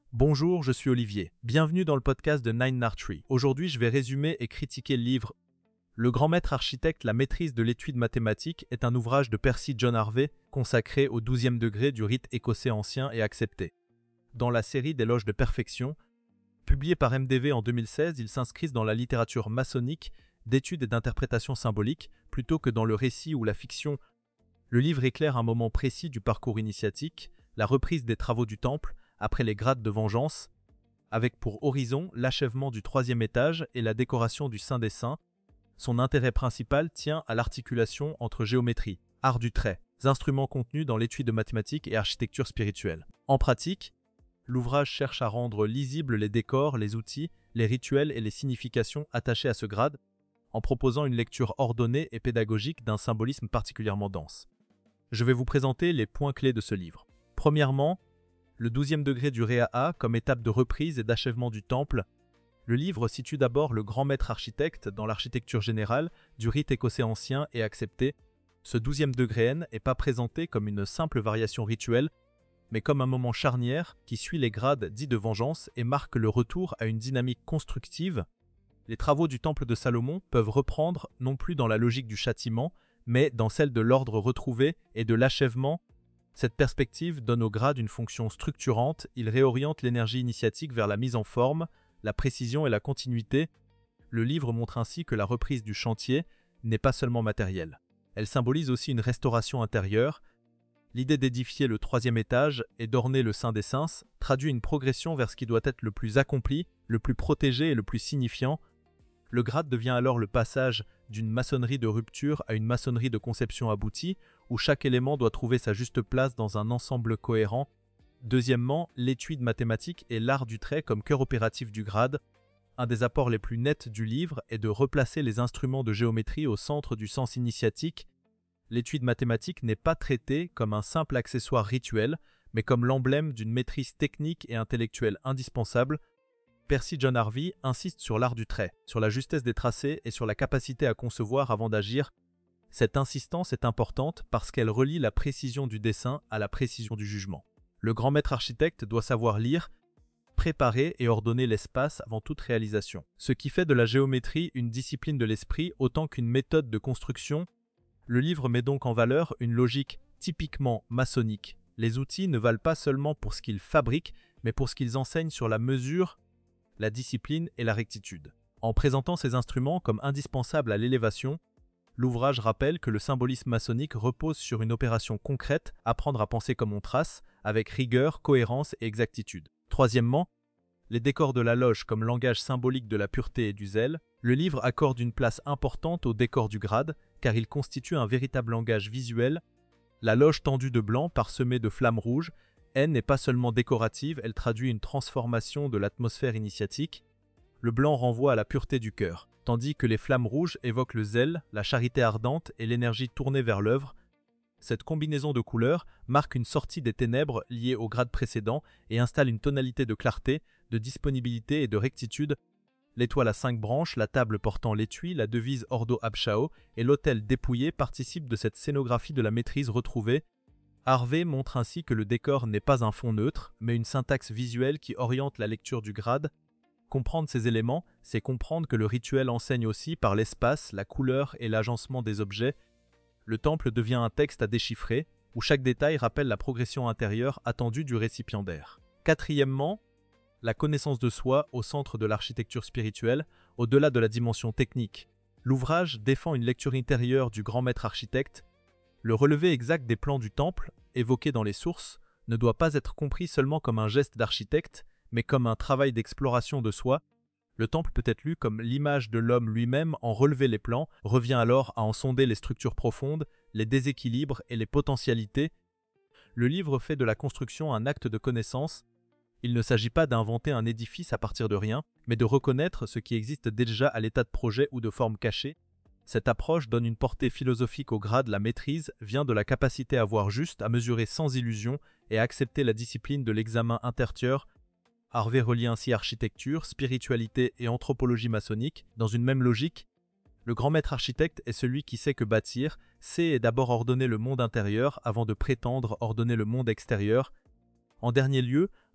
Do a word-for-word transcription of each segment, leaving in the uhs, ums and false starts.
Bonjour, je suis Olivier. Bienvenue dans le podcast de Nine Archery. Aujourd'hui, je vais résumer et critiquer le livre Le grand maître architecte, la maîtrise de l'étude mathématique est un ouvrage de Percy John Harvey consacré au douzième degré du rite écossais ancien et accepté. Dans la série d'Éloges de perfection, publiée par M D V en deux mille seize, il s'inscrit dans la littérature maçonnique d'étude et d'interprétation symbolique plutôt que dans le récit ou la fiction. Le livre éclaire un moment précis du parcours initiatique, la reprise des travaux du temple, après les grades de vengeance, avec pour horizon l'achèvement du troisième étage et la décoration du Saint des Saints. Son intérêt principal tient à l'articulation entre géométrie, art du trait, instruments contenus dans l'étude de mathématiques et architecture spirituelle. En pratique, l'ouvrage cherche à rendre lisibles les décors, les outils, les rituels et les significations attachés à ce grade, en proposant une lecture ordonnée et pédagogique d'un symbolisme particulièrement dense. Je vais vous présenter les points clés de ce livre. Premièrement, le douzième degré du Réa comme étape de reprise et d'achèvement du temple. Le livre situe d'abord le grand maître architecte dans l'architecture générale du rite écossais ancien et accepté. Ce douzième degré N n'est pas présenté comme une simple variation rituelle, mais comme un moment charnière qui suit les grades dits de vengeance et marque le retour à une dynamique constructive. Les travaux du temple de Salomon peuvent reprendre non plus dans la logique du châtiment, mais dans celle de l'ordre retrouvé et de l'achèvement. Cette perspective donne au grade une fonction structurante, il réoriente l'énergie initiatique vers la mise en forme, la précision et la continuité. Le livre montre ainsi que la reprise du chantier n'est pas seulement matérielle. Elle symbolise aussi une restauration intérieure. L'idée d'édifier le troisième étage et d'orner le Saint des Saints traduit une progression vers ce qui doit être le plus accompli, le plus protégé et le plus signifiant. Le grade devient alors le passage d'une maçonnerie de rupture à une maçonnerie de conception aboutie, où chaque élément doit trouver sa juste place dans un ensemble cohérent. Deuxièmement, l'étude mathématique et l'art du trait comme cœur opératif du grade. Un des apports les plus nets du livre est de replacer les instruments de géométrie au centre du sens initiatique. L'étude mathématique n'est pas traitée comme un simple accessoire rituel, mais comme l'emblème d'une maîtrise technique et intellectuelle indispensable. Percy John Harvey insiste sur l'art du trait, sur la justesse des tracés et sur la capacité à concevoir avant d'agir. Cette insistance est importante parce qu'elle relie la précision du dessin à la précision du jugement. Le grand maître architecte doit savoir lire, préparer et ordonner l'espace avant toute réalisation, ce qui fait de la géométrie une discipline de l'esprit autant qu'une méthode de construction. Le livre met donc en valeur une logique typiquement maçonnique. Les outils ne valent pas seulement pour ce qu'ils fabriquent, mais pour ce qu'ils enseignent sur la mesure, la discipline et la rectitude. En présentant ces instruments comme indispensables à l'élévation, l'ouvrage rappelle que le symbolisme maçonnique repose sur une opération concrète, apprendre à penser comme on trace, avec rigueur, cohérence et exactitude. Troisièmement, les décors de la loge comme langage symbolique de la pureté et du zèle. Le livre accorde une place importante aux décors du grade, car il constitue un véritable langage visuel. La loge tendue de blanc parsemée de flammes rouges, N n'est pas seulement décorative, elle traduit une transformation de l'atmosphère initiatique. Le blanc renvoie à la pureté du cœur, tandis que les flammes rouges évoquent le zèle, la charité ardente et l'énergie tournée vers l'œuvre. Cette combinaison de couleurs marque une sortie des ténèbres liées au grade précédent et installe une tonalité de clarté, de disponibilité et de rectitude. L'étoile à cinq branches, la table portant l'étui, la devise Ordo ab Chao et l'autel dépouillé participent de cette scénographie de la maîtrise retrouvée. Harvey montre ainsi que le décor n'est pas un fond neutre, mais une syntaxe visuelle qui oriente la lecture du grade. Comprendre ces éléments, c'est comprendre que le rituel enseigne aussi par l'espace, la couleur et l'agencement des objets. Le temple devient un texte à déchiffrer, où chaque détail rappelle la progression intérieure attendue du récipiendaire. Quatrièmement, la connaissance de soi au centre de l'architecture spirituelle, au-delà de la dimension technique. L'ouvrage défend une lecture intérieure du grand maître architecte. Le relevé exact des plans du temple, évoqué dans les sources, ne doit pas être compris seulement comme un geste d'architecte, mais comme un travail d'exploration de soi. Le temple peut être lu comme l'image de l'homme lui-même en relever les plans, revient alors à en sonder les structures profondes, les déséquilibres et les potentialités. Le livre fait de la construction un acte de connaissance. Il ne s'agit pas d'inventer un édifice à partir de rien, mais de reconnaître ce qui existe déjà à l'état de projet ou de forme cachée. Cette approche donne une portée philosophique au grade. La maîtrise vient de la capacité à voir juste, à mesurer sans illusion et à accepter la discipline de l'examen intérieur. Harvey relie ainsi architecture, spiritualité et anthropologie maçonnique dans une même logique. Le grand maître architecte est celui qui sait que bâtir, sait d'abord ordonner le monde intérieur avant de prétendre ordonner le monde extérieur. En dernier lieu,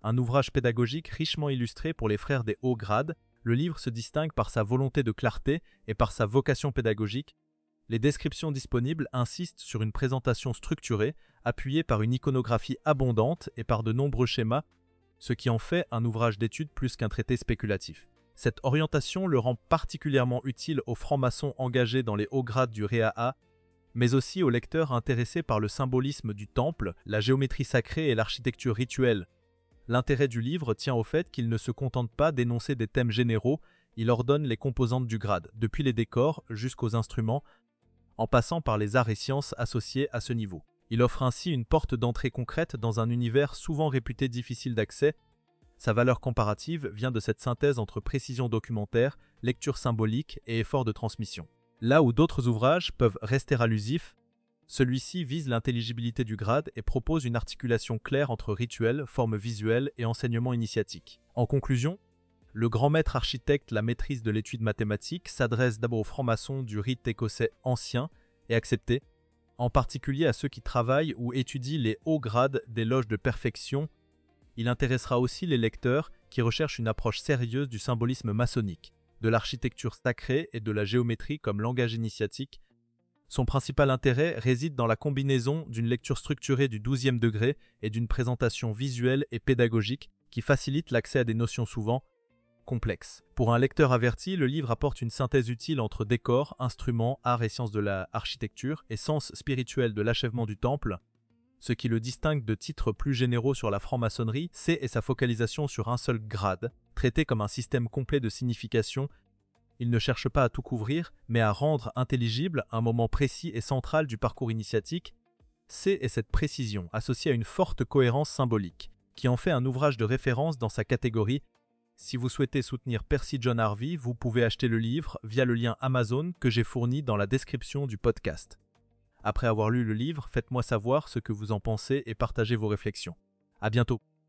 Un ouvrage pédagogique richement illustré pour les frères des hauts grades, le livre se distingue par sa volonté de clarté et par sa vocation pédagogique. Les descriptions disponibles insistent sur une présentation structurée, appuyée par une iconographie abondante et par de nombreux schémas, ce qui en fait un ouvrage d'étude plus qu'un traité spéculatif. Cette orientation le rend particulièrement utile aux francs-maçons engagés dans les hauts grades du R E A A, mais aussi aux lecteurs intéressés par le symbolisme du temple, la géométrie sacrée et l'architecture rituelle. L'intérêt du livre tient au fait qu'il ne se contente pas d'énoncer des thèmes généraux, il ordonne les composantes du grade, depuis les décors jusqu'aux instruments, en passant par les arts et sciences associés à ce niveau. Il offre ainsi une porte d'entrée concrète dans un univers souvent réputé difficile d'accès. Sa valeur comparative vient de cette synthèse entre précision documentaire, lecture symbolique et effort de transmission. Là où d'autres ouvrages peuvent rester allusifs, celui-ci vise l'intelligibilité du grade et propose une articulation claire entre rituel, forme visuelle et enseignement initiatique. En conclusion, le grand maître architecte La maîtrise de l'étude mathématique s'adresse d'abord aux francs-maçons du rite écossais ancien et accepté, en particulier à ceux qui travaillent ou étudient les hauts grades des loges de perfection. Il intéressera aussi les lecteurs qui recherchent une approche sérieuse du symbolisme maçonnique, de l'architecture sacrée et de la géométrie comme langage initiatique. Son principal intérêt réside dans la combinaison d'une lecture structurée du douzième degré et d'une présentation visuelle et pédagogique qui facilite l'accès à des notions souvent complexes. Pour un lecteur averti, le livre apporte une synthèse utile entre décors, instruments, arts et sciences de l'architecture et sens spirituel de l'achèvement du temple. Ce qui le distingue de titres plus généraux sur la franc-maçonnerie, c'est et sa focalisation sur un seul grade, traité comme un système complet de signification. Il ne cherche pas à tout couvrir, mais à rendre intelligible un moment précis et central du parcours initiatique. C'est et cette précision, associée à une forte cohérence symbolique, qui en fait un ouvrage de référence dans sa catégorie. Si vous souhaitez soutenir Percy John Harvey, vous pouvez acheter le livre via le lien Amazon que j'ai fourni dans la description du podcast. Après avoir lu le livre, faites-moi savoir ce que vous en pensez et partagez vos réflexions. À bientôt.